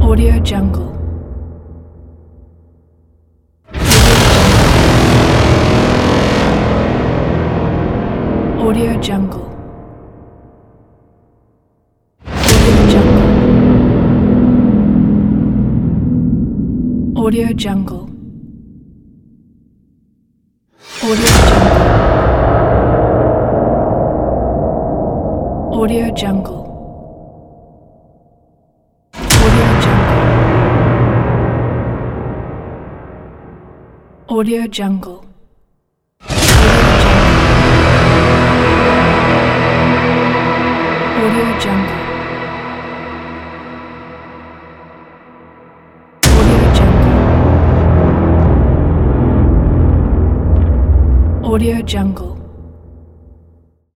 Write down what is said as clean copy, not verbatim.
Audio Jungle. Audio Jungle. Audio Jungle. Audio Jungle. Audio Jungle. Audio Jungle. Audio Jungle. Audio Jungle. Audio Jungle.